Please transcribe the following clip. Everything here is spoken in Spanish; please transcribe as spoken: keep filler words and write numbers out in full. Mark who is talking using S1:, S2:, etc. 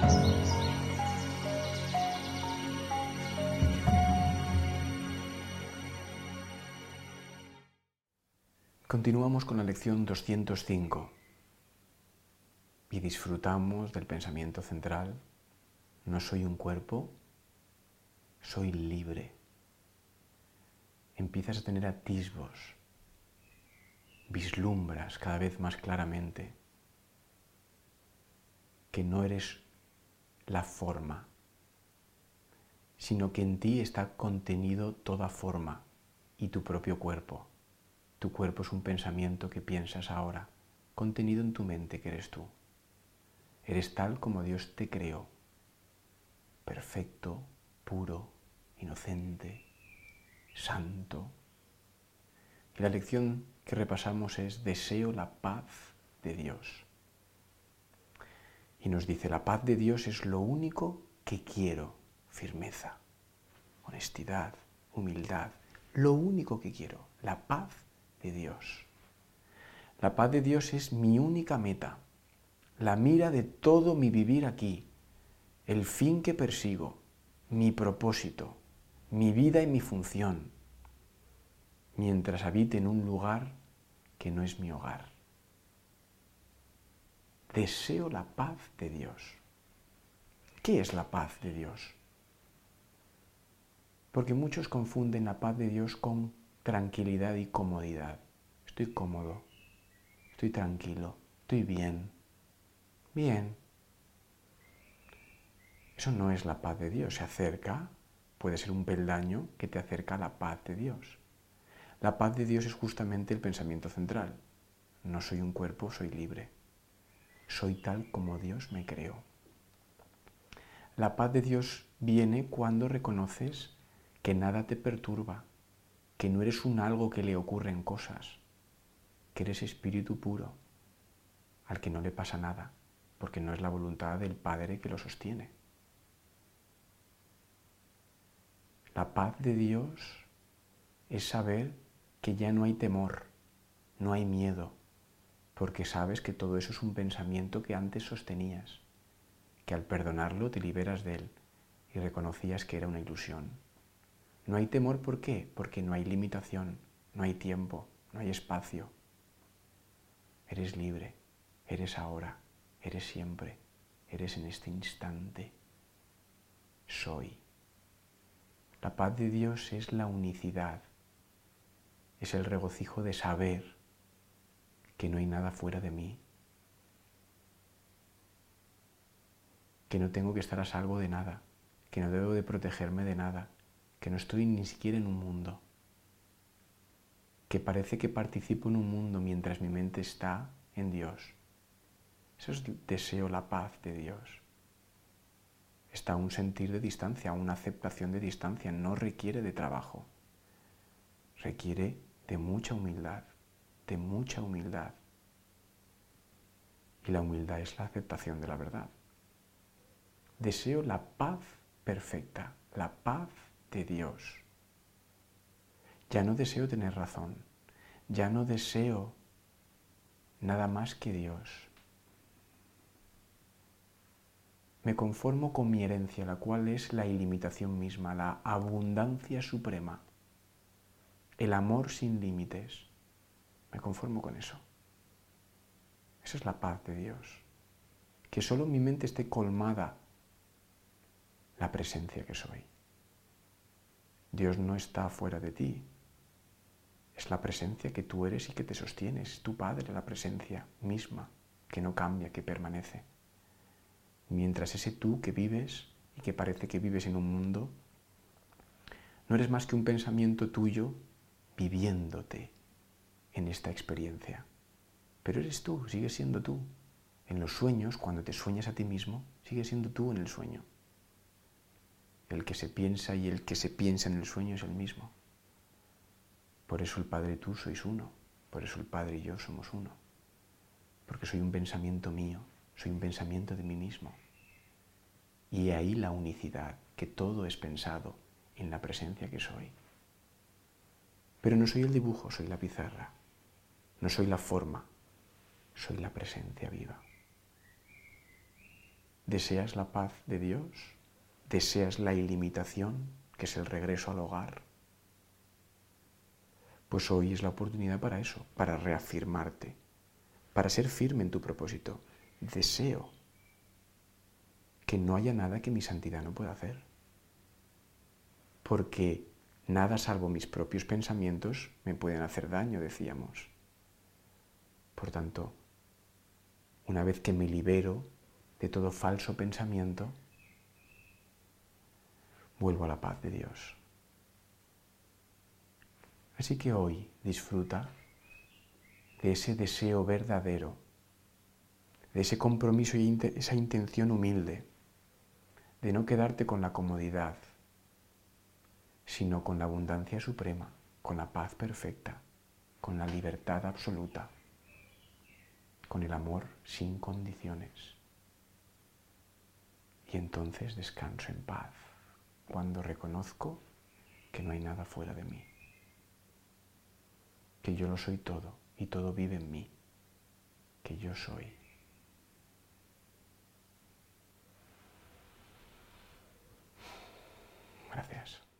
S1: Continuamos con la lección doscientos cinco y disfrutamos del pensamiento central. No soy un cuerpo, soy libre. Empiezas a tener atisbos, vislumbras cada vez más claramente que no eres la forma, sino que en ti está contenido toda forma y tu propio cuerpo. Tu cuerpo es un pensamiento que piensas ahora, contenido en tu mente que eres tú. Eres tal como Dios te creó, perfecto, puro, inocente, santo. Y la lección que repasamos es: deseo la paz de Dios. Y nos dice, la paz de Dios es lo único que quiero. Firmeza, honestidad, humildad. Lo único que quiero, la paz de Dios. La paz de Dios es mi única meta, la mira de todo mi vivir aquí, el fin que persigo, mi propósito, mi vida y mi función, mientras habite en un lugar que no es mi hogar. Deseo la paz de Dios. ¿Qué es la paz de Dios? Porque muchos confunden la paz de Dios con tranquilidad y comodidad. Estoy cómodo, estoy tranquilo, estoy bien. Bien. Eso no es la paz de Dios. Se acerca, puede ser un peldaño que te acerca a la paz de Dios. La paz de Dios es justamente el pensamiento central. No soy un cuerpo, soy libre. Soy tal como Dios me creó. La paz de Dios viene cuando reconoces que nada te perturba, que no eres un algo que le ocurren cosas, que eres espíritu puro, al que no le pasa nada, porque no es la voluntad del Padre que lo sostiene. La paz de Dios es saber que ya no hay temor, no hay miedo, porque sabes que todo eso es un pensamiento que antes sostenías, que al perdonarlo te liberas de él y reconocías que era una ilusión. No hay temor, ¿por qué? Porque no hay limitación, no hay tiempo, no hay espacio. Eres libre, eres ahora, eres siempre, eres en este instante. Soy. La paz de Dios es la unicidad, es el regocijo de saber que no hay nada fuera de mí, que no tengo que estar a salvo de nada, que no debo de protegerme de nada, que no estoy ni siquiera en un mundo, que parece que participo en un mundo mientras mi mente está en Dios. Eso es deseo la paz de Dios. Está un sentir de distancia, una aceptación de distancia, no requiere de trabajo, requiere de mucha humildad, de mucha humildad. Y la humildad es la aceptación de la verdad. Deseo la paz perfecta, la paz de Dios. Ya no deseo tener razón, ya no deseo nada más que Dios. Me conformo con mi herencia, la cual es la ilimitación misma, la abundancia suprema, el amor sin límites. Me conformo con eso. Esa es la paz de Dios. Que solo mi mente esté colmada la presencia que soy. Dios no está fuera de ti. Es la presencia que tú eres y que te sostiene. Es tu Padre, la presencia misma, que no cambia, que permanece. Mientras ese tú que vives y que parece que vives en un mundo, no eres más que un pensamiento tuyo viviéndote en esta experiencia. Pero eres tú, sigues siendo tú. En los sueños, cuando te sueñas a ti mismo, sigues siendo tú en el sueño. El que se piensa y el que se piensa en el sueño es el mismo. Por eso el Padre y tú sois uno. Por eso el Padre y yo somos uno. Porque soy un pensamiento mío, soy un pensamiento de mí mismo. Y ahí la unicidad, que todo es pensado en la presencia que soy. Pero no soy el dibujo, soy la pizarra. No soy la forma, soy la presencia viva. ¿Deseas la paz de Dios? ¿Deseas la ilimitación, que es el regreso al hogar? Pues hoy es la oportunidad para eso, para reafirmarte, para ser firme en tu propósito. Deseo que no haya nada que mi santidad no pueda hacer. Porque nada salvo mis propios pensamientos me pueden hacer daño, decíamos. Por tanto, una vez que me libero de todo falso pensamiento, vuelvo a la paz de Dios. Así que hoy disfruta de ese deseo verdadero, de ese compromiso y esa intención humilde, de no quedarte con la comodidad, sino con la abundancia suprema, con la paz perfecta, con la libertad absoluta, con el amor sin condiciones. Y entonces descanso en paz, cuando reconozco que no hay nada fuera de mí, que yo lo soy todo y todo vive en mí, que yo soy. Gracias.